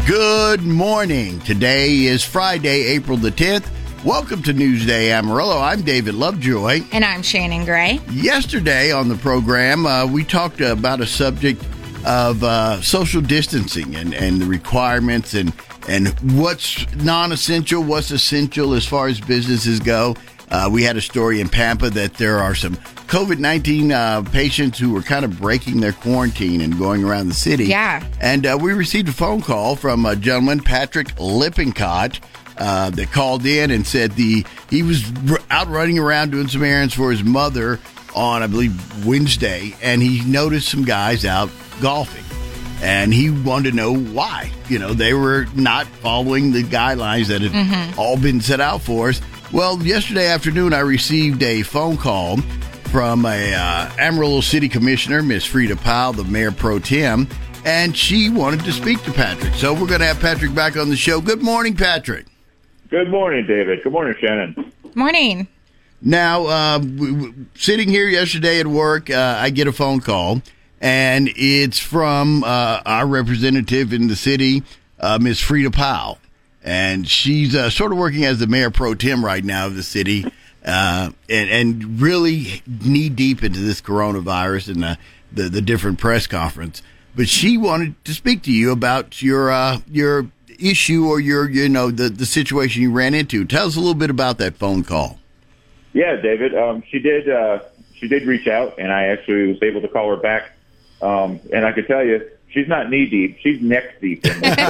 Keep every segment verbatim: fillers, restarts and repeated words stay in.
Good morning. Today is Friday, April the tenth. Welcome to Newsday Amarillo. I'm David Lovejoy. And I'm Shannon Gray. Yesterday on the program, uh, we talked about a subject of uh, social distancing and, and the requirements and, and what's non-essential, what's essential as far as businesses go. Uh, we had a story in Pampa that there are some COVID nineteen uh, patients who were kind of breaking their quarantine and going around the city. Yeah. And uh, we received a phone call from a gentleman, Patrick Lippincott, uh, that called in and said the he was r- out running around doing some errands for his mother on, I believe, Wednesday, and he noticed some guys out golfing. And he wanted to know why. You know, they were not following the guidelines that had mm-hmm. all been set out for us. Well, yesterday afternoon, I received a phone call from a uh, Amarillo City Commissioner, Miss Frida Powell, the Mayor Pro Tem, and she wanted to speak to Patrick. So we're going to have Patrick back on the show. Good morning, Patrick. Good morning, David. Good morning, Shannon. Morning. Now, uh, w- w- sitting here yesterday at work, uh, I get a phone call, and it's from uh, our representative in the city, uh, Miss Frida Powell. And she's uh, sort of working as the Mayor Pro Tem right now of the city, uh, and, and really knee-deep into this coronavirus and the, the, the different press conference. But she wanted to speak to you about your uh, your issue or your, you know, the, the situation you ran into. Tell us a little bit about that phone call. Yeah, David. Um, she did uh, she did reach out, and I actually was able to call her back. Um, and I could tell you, she's not knee deep; she's neck deep. In this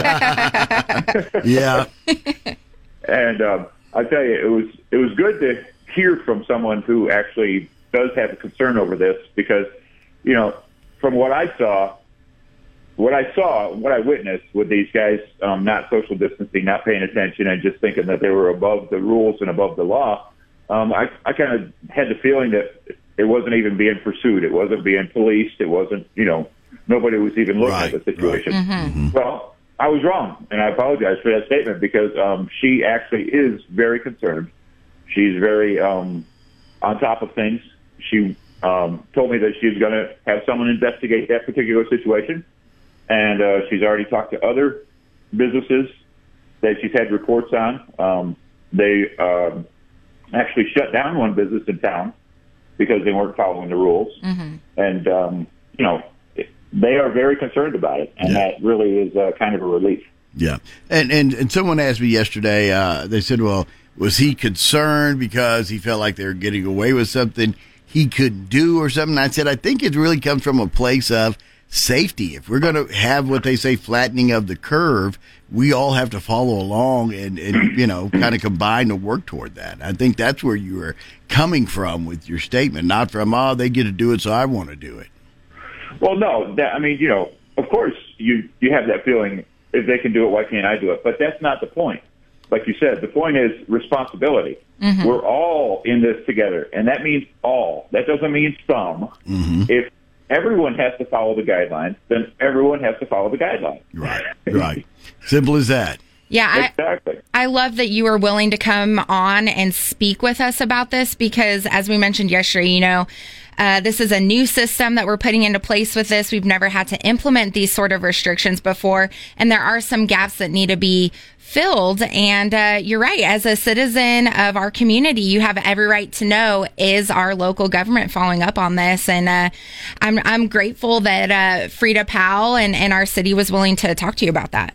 yeah. And um, I tell you, it was it was good to hear from someone who actually does have a concern over this, because, you know, from what I saw, what I saw, what I witnessed with these guys um, not social distancing, not paying attention, and just thinking that they were above the rules and above the law, um, I, I kind of had the feeling that it wasn't even being pursued. It wasn't being policed. It wasn't, you know, nobody was even looking right, at the situation. Right. Mm-hmm. Well, I was wrong, and I apologize for that statement, because um, she actually is very concerned. She's very um, on top of things. She um, told me that she's going to have someone investigate that particular situation, and uh, she's already talked to other businesses that she's had reports on. Um, they uh, actually shut down one business in town because they weren't following the rules. Mm-hmm. And, um, you know, they are very concerned about it, and yeah. that really is uh, kind of a relief. Yeah. And, and and someone asked me yesterday, uh, they said, well, was he concerned because he felt like they were getting away with something he could do or something? I said, I think it really comes from a place of safety. If we're going to have what they say, flattening of the curve, we all have to follow along and, and you know, kind of combine to work toward that. I think that's where you were coming from with your statement, not from, oh, they get to do it, so I want to do it. Well, no, that, I mean, you know, of course you, you have that feeling, if they can do it, why can't I do it? But that's not the point. Like you said, the point is responsibility. Mm-hmm. We're all in this together, and that means all. That doesn't mean some. Mm-hmm. If everyone has to follow the guidelines, then everyone has to follow the guidelines. Right, right. Simple as that. Yeah, exactly. I, I love that you were willing to come on and speak with us about this, because as we mentioned yesterday, you know, Uh, this is a new system that we're putting into place with this. We've never had to implement these sort of restrictions before, and there are some gaps that need to be filled. And uh, you're right. As a citizen of our community, you have every right to know, is our local government following up on this? And uh, I'm I'm grateful that uh, Frida Powell and, and our city was willing to talk to you about that.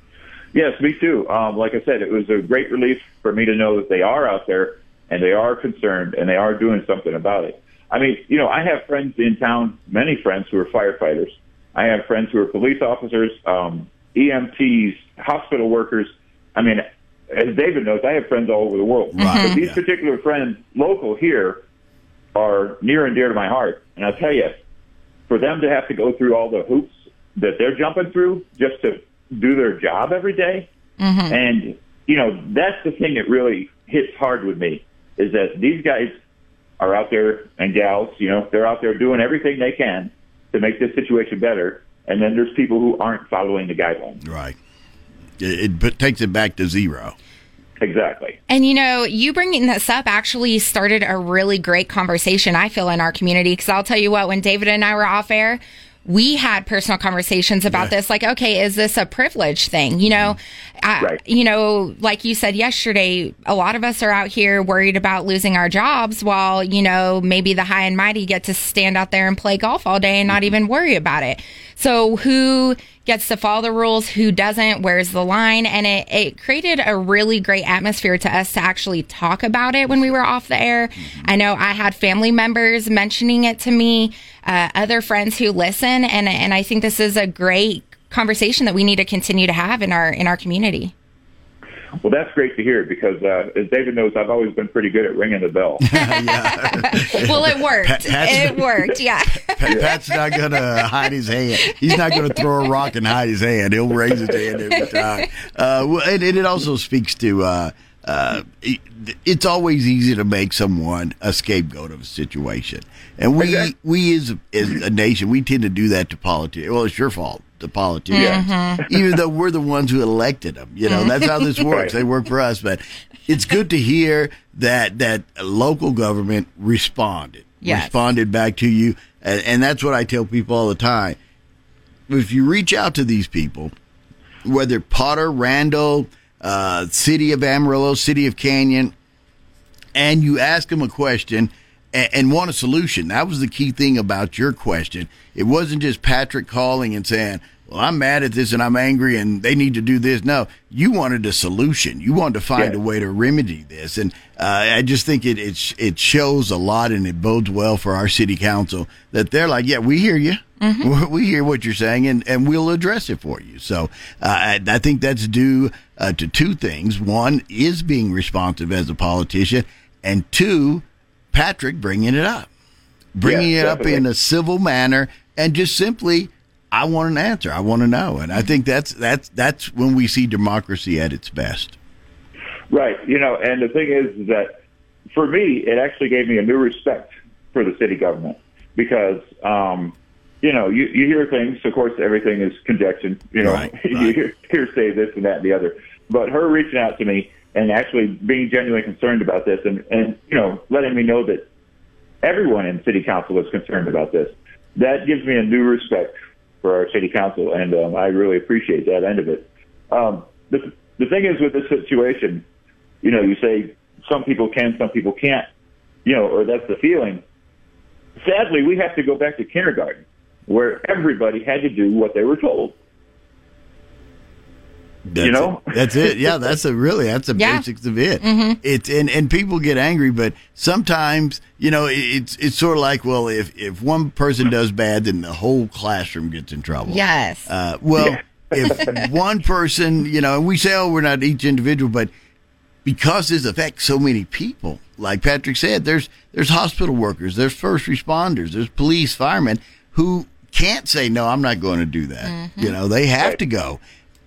Yes, me too. Um, like I said, it was a great relief for me to know that they are out there, and they are concerned, and they are doing something about it. I mean, you know, I have friends in town, many friends who are firefighters. I have friends who are police officers, um, E M Ts, hospital workers. I mean, as David knows, I have friends all over the world. Right. But these Yeah. particular friends, local here, are near and dear to my heart. And I'll tell you, for them to have to go through all the hoops that they're jumping through just to do their job every day, mm-hmm. and, you know, that's the thing that really hits hard with me, is that these guys are out there, and gals, you know, they're out there doing everything they can to make this situation better. And then there's people who aren't following the guidelines. Right. It, it takes it back to zero. Exactly. And, you know, you bringing this up actually started a really great conversation, I feel, in our community. Because I'll tell you what, when David and I were off air, we had personal conversations about Yeah. this. Like, okay, is this a privilege thing? You know, I, Right. you know, like you said yesterday, a lot of us are out here worried about losing our jobs while, you know, maybe the high and mighty get to stand out there and play golf all day and not even worry about it. So who gets to follow the rules, who doesn't, where's the line? And it, it created a really great atmosphere to us to actually talk about it when we were off the air. I know I had family members mentioning it to me, uh, other friends who listen, and and I think this is a great conversation that we need to continue to have in our in our community. Well, that's great to hear because, uh, as David knows, I've always been pretty good at ringing the bell. Well, it worked. Pat- Pat's- it worked, yeah. Pat, Pat's not going to hide his hand. He's not going to throw a rock and hide his hand. He'll raise his hand every time. Uh, well, and, and it also speaks to uh, uh, it, it's always easy to make someone a scapegoat of a situation. And we, Exactly. we as, as a nation, we tend to do that to politicians. Well, it's your fault. The politicians, Mm-hmm. even though we're the ones who elected them. You know, that's how this works. They work for us. But it's good to hear that that local government responded, Yes. responded back to you, and, and that's what I tell people all the time. If you reach out to these people, whether Potter, Randall, uh, City of Amarillo, City of Canyon, and you ask them a question and, and want a solution. That was the key thing about your question. It wasn't just Patrick calling and saying, well, I'm mad at this and I'm angry and they need to do this. No, you wanted a solution. You wanted to find Yeah. a way to remedy this. And uh, I just think it, it it shows a lot and it bodes well for our city council that they're like, yeah, we hear you. Mm-hmm. We hear what you're saying and, and we'll address it for you. So uh, I, I think that's due uh, to two things. One is being responsive as a politician, and two, Patrick bringing it up, bringing Yeah, it up definitely. in a civil manner, and just simply, I want an answer. I want to know, and I think that's that's that's when we see democracy at its best. Right. You know, and the thing is that for me, it actually gave me a new respect for the city government because, um, you know, you, you hear things. Of course, everything is conjecture. You know, Right, you right. hear, hear say this and that and the other. But her reaching out to me and actually being genuinely concerned about this and, and, you know, letting me know that everyone in city council is concerned about this, that gives me a new respect for our city council, and um, I really appreciate that end of it. Um, the, the thing is with this situation, you know, you say some people can, some people can't, you know, or that's the feeling. Sadly, we have to go back to kindergarten, where everybody had to do what they were told. That's You know? it. That's it. Yeah, that's a really that's the Yeah. basics of it. It's and, and people get angry, but sometimes you know it, it's it's sort of like, well, if if one person does bad, then the whole classroom gets in trouble. Yes. Uh, well, if one person, you know, and we say, oh, we're not each individual, but because this affects so many people, like Patrick said, there's there's hospital workers, there's first responders, there's police, firemen who can't say no, I'm not going to do that. You know, they have Right. to go.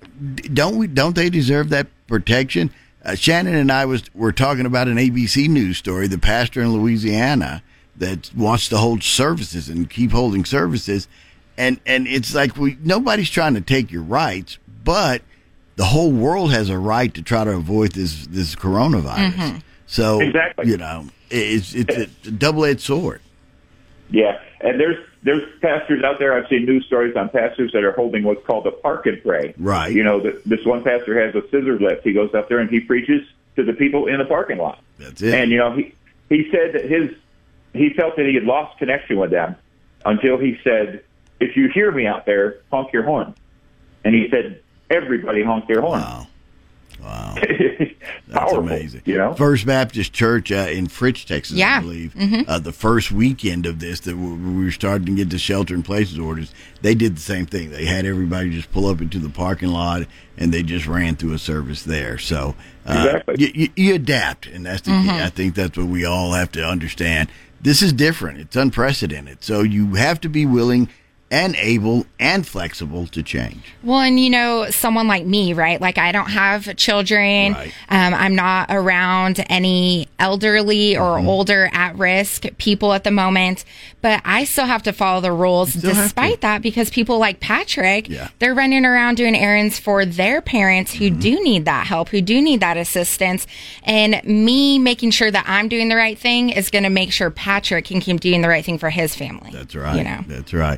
D- Don't we? Don't they deserve that protection? Uh, Shannon and I was were talking about an A B C News story. The pastor in Louisiana that wants to hold services and keep holding services, and and it's like we nobody's trying to take your rights, but the whole world has a right to try to avoid this this coronavirus. So Exactly. you know, it's it's a, a double edged sword. Yeah, and there's there's pastors out there. I've seen news stories on pastors that are holding what's called a park and pray. Right. You know, the, this one pastor has a scissor lift. He goes up there and he preaches to the people in the parking lot. That's it. And you know, he he said that his he felt that he had lost connection with them until he said, "If you hear me out there, honk your horn." And he said, everybody honked their horn. Wow. Wow. It's That's powerful, amazing. You know. First Baptist Church uh, in Fritch, Texas, Yeah. I believe. Uh, the first weekend of this, that we we were starting to get the shelter in places orders, they did the same thing. They had everybody just pull up into the parking lot, and they just ran through a service there. So uh, Exactly. you, you, you adapt, and that's the key. I think that's what we all have to understand. This is different. It's unprecedented. So you have to be willing and able and flexible to change. Well, and you know, someone like me, right? Like, I don't have children. Right. Um, I'm not around any elderly or Mm-hmm. older at risk people at the moment, but I still have to follow the rules still have despite to. that, because people like Patrick, Yeah. they're running around doing errands for their parents who Mm-hmm. do need that help, who do need that assistance. And me making sure that I'm doing the right thing is going to make sure Patrick can keep doing the right thing for his family. That's right. You know? That's right. Well,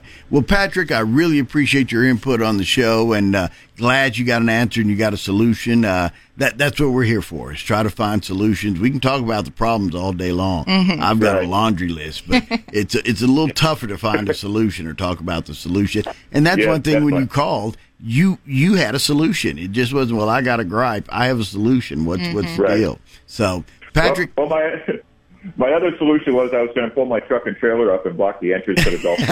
Well, Patrick, I really appreciate your input on the show, and uh, glad you got an answer and you got a solution. Uh, that that's what we're here for, is try to find solutions. We can talk about the problems all day long. Mm-hmm. I've got right. a laundry list, but it's a, it's a little tougher to find a solution or talk about the solution. And that's Yeah, one thing when definitely. you called, you you had a solution. It just wasn't, well, I got a gripe. I have a solution. What's Mm-hmm. what's the Right. deal? So, Patrick. Well, well my my other solution was I was going to pull my truck and trailer up and block the entrance to the golf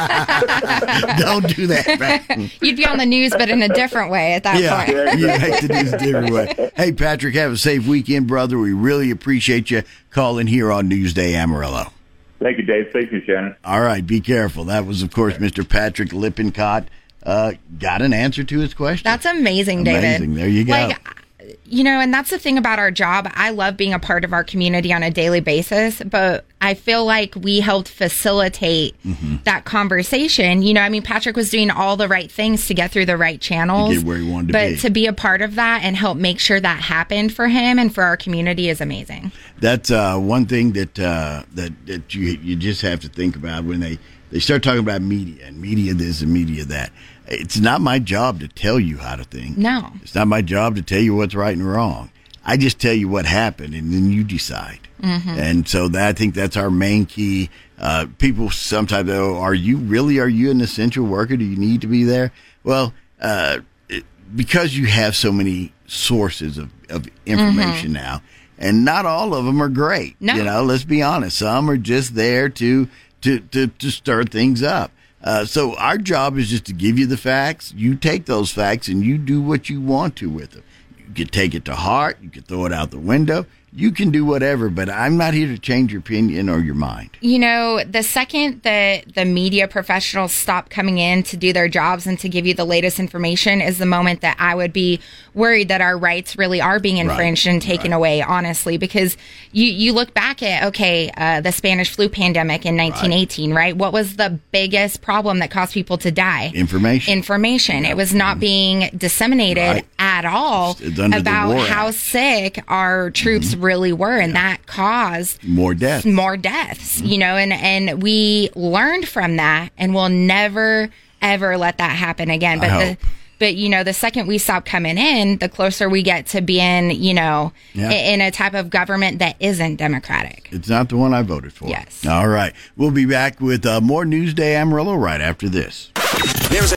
course. Don't do that, man. You'd be on the news, but in a different way at that Yeah, point. you make the news a different way. Hey, Patrick, have a safe weekend, brother. We really appreciate you calling here on Newsday Amarillo. Thank you, Dave. Thank you, Shannon. All right, be careful. That was, of course, Mister Patrick Lippincott. Uh, got an answer to his question. That's amazing, David. Amazing. There you go. Like, you know, and that's the thing about our job. I love being a part of our community on a daily basis, but I feel like we helped facilitate Mm-hmm. that conversation. You know, I mean, Patrick was doing all the right things to get through the right channels. To get where he wanted to but be. to be a part of that and help make sure that happened for him and for our community is amazing. That's uh, one thing that uh, that that you you just have to think about when they, they start talking about media and media this and media that. It's not my job to tell you how to think. No. It's not my job to tell you what's right and wrong. I just tell you what happened, and then you decide. Mm-hmm. And so that, I think that's our main key. Uh, people sometimes go, are you really, are you an essential worker? Do you need to be there? Well, uh, it, because you have so many sources of, of information mm-hmm. now, and not all of them are great. No. You know, let's be honest. Some are just there to to, to, to stir things up. Uh, so our job is just to give you the facts. You take those facts and you do what you want to with them. You can take it to heart. You can throw it out the window. You can do whatever, but I'm not here to change your opinion or your mind. You know, the second that the media professionals stop coming in to do their jobs and to give you the latest information is the moment that I would be worried that our rights really are being infringed Right. and taken Right. away, honestly, because you, you look back at, okay, uh, the Spanish flu pandemic in nineteen eighteen, right. right? What was the biggest problem that caused people to die? Information. Information. It was not being disseminated Right. at all It's under the about War how Act. sick our troops Mm-hmm. really were, and that caused More death. more deaths, you know, and, and we learned from that, and we'll never, ever let that happen again. But I the, hope. but you know, the second we stop coming in, the closer we get to being, you know, Yeah. in a type of government that isn't democratic. It's not the one I voted for. Yes. All right. We'll be back with uh, more Newsday Amarillo right after this. There's